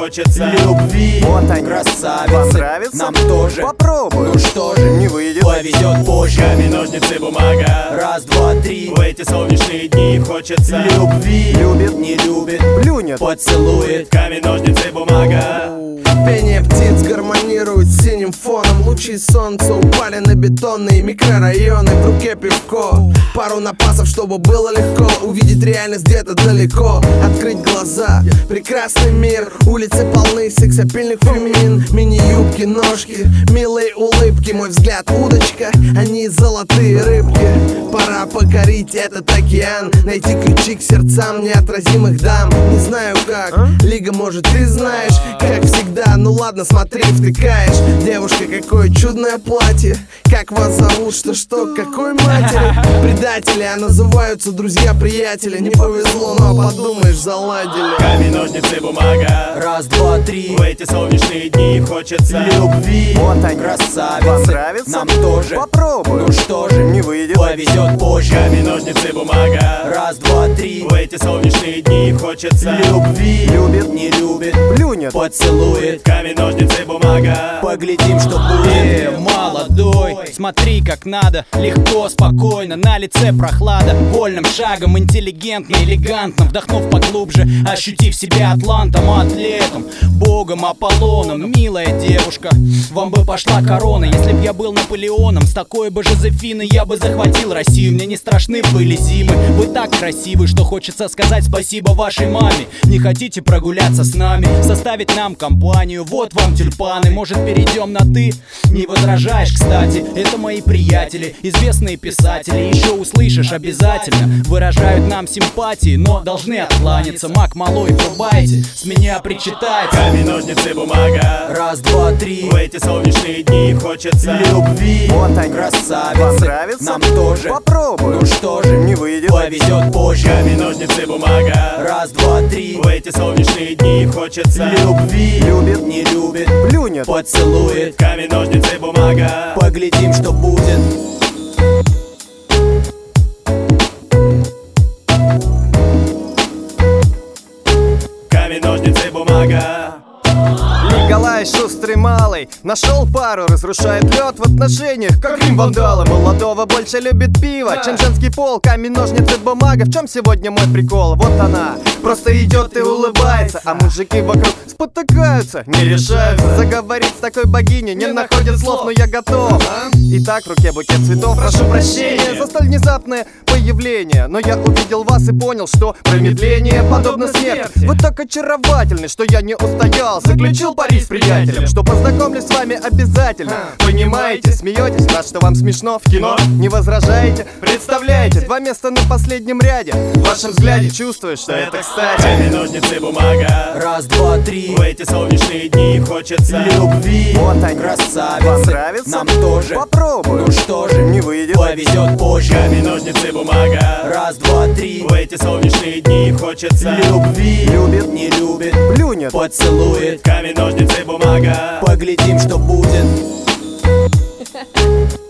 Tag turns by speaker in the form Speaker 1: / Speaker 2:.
Speaker 1: хочется
Speaker 2: любви.
Speaker 1: Вот они, красавицы,
Speaker 2: понравится?
Speaker 1: нам тоже.
Speaker 2: Попробуй,
Speaker 1: Ну что же,
Speaker 2: не выйдет,
Speaker 1: повезет позже.
Speaker 3: Камень, ножницы, бумага.
Speaker 1: Раз, два, три.
Speaker 3: В эти солнечные дни хочется
Speaker 1: любви.
Speaker 2: любит,
Speaker 1: Не любит,
Speaker 2: плюнет,
Speaker 1: поцелует.
Speaker 3: камень, ножницы, бумага.
Speaker 4: Пение птиц гармонирует с синим фоном. Лучи солнца упали на бетонные микрорайоны. В руке пивко, пару напасов, чтобы было легко увидеть реальность где-то далеко. Открыть глаза, прекрасный мир. Улицы полны сексапильных феминин. Мини-юбки, ножки, милые улыбки. Мой взгляд удочка, они золотые рыбки. Пора покорить этот океан, найти ключи к сердцам неотразимых дам. Не знаю как, Лига, может ты знаешь. Как всегда, ну ладно, смотри, втыкаешь. Девушка, какое чудное платье. Как вас зовут, что, какой матери? Предатели, а называются друзья-приятели. Не повезло, но подумаешь, заладили.
Speaker 3: Камень, ножницы, бумага.
Speaker 1: Раз, два, три.
Speaker 3: В эти солнечные дни хочется
Speaker 1: любви.
Speaker 2: вот они,
Speaker 1: Красавицы,
Speaker 2: понравится?
Speaker 1: нам тоже.
Speaker 2: Попробуй,
Speaker 1: Ну что же,
Speaker 2: не выйдет,
Speaker 1: повезет позже.
Speaker 3: камень, ножницы, бумага.
Speaker 1: Раз, два, три.
Speaker 3: В эти солнечные дни хочется
Speaker 1: любви.
Speaker 2: любит,
Speaker 1: Не любит,
Speaker 2: плюнет,
Speaker 1: поцелует.
Speaker 3: камень, ножницы, бумага.
Speaker 1: Поглядим, что будет.
Speaker 5: Молодой, смотри как надо. Легко, спокойно, на лице прохлада. Вольным шагом, интеллигентно, элегантно. Вдохнув поглубже, ощутив себя атлантом, атлетом, богом Аполлоном. Милая девушка, вам бы пошла корона. Если б я был Наполеоном, с такой бы Жозефиной я бы захватил Россию. Мне не страшны были зимы. Вы так красивы, что хочется сказать спасибо вашей маме. Не хотите прогуляться с нами, составить нам компанию? Вот вам тюльпаны, может перейдем на ты? Не возражаешь, кстати, это мои приятели, известные писатели. Еще услышишь обязательно, выражают нам симпатии, но должны откланяться. Мак малой, врубайте, с меня причитается.
Speaker 3: Камень, ножницы, бумага.
Speaker 1: Раз, два, три.
Speaker 3: В эти солнечные дни хочется
Speaker 1: любви.
Speaker 2: вот они,
Speaker 1: Красавицы,
Speaker 2: понравится?
Speaker 1: нам тоже.
Speaker 2: Попробуй,
Speaker 1: Ну что же,
Speaker 2: не выйдет,
Speaker 1: повезет позже.
Speaker 3: камень, ножницы, бумага.
Speaker 1: Раз, два, три.
Speaker 3: В эти солнечные дни хочется
Speaker 1: любви.
Speaker 2: любит,
Speaker 1: Не любит,
Speaker 2: плюнет,
Speaker 1: поцелует.
Speaker 3: камень, ножницы, бумага.
Speaker 1: Поглядим, что будет.
Speaker 3: Камень, ножницы, бумага.
Speaker 2: Николай шустрый малый нашел пару, разрушает лед в отношениях, как Рим вандалы. Молодого больше любит пиво, чем женский пол. Камень, ножницы, бумага, в чем сегодня мой прикол? Вот она, просто идет и улыбается, а мужики вокруг спотыкаются, не решаются заговорить с такой богиней, не находят слов, но я готов. Итак, в руке букет цветов, прошу прощения за столь внезапное появление, но я увидел вас и понял, что промедление подобно смерти. Вы так очаровательны, что я не устоял, заключил пари с приятелем, что познакомлюсь с вами обязательно. Понимаете, смеетесь, рад, что вам смешно в кино. Не возражаете, представляете, два места на последнем ряде. В вашем взгляде чувствую, что это кстати.
Speaker 3: Камень, ножницы, бумага.
Speaker 1: Раз, два, три.
Speaker 3: В эти солнечные дни хочется
Speaker 1: любви.
Speaker 2: Вот они,
Speaker 1: Красавицы,
Speaker 2: понравится?
Speaker 1: нам тоже.
Speaker 2: Попробуй,
Speaker 1: Ну что же,
Speaker 2: не выйдет,
Speaker 1: повезет позже.
Speaker 3: камень, ножницы, бумага.
Speaker 1: Раз, два, три.
Speaker 3: В эти солнечные дни хочется
Speaker 1: любви.
Speaker 2: любит,
Speaker 1: Не любит,
Speaker 2: плюнет,
Speaker 1: поцелует.
Speaker 3: камень, ножницы, бумага.
Speaker 1: Поглядим, что будет.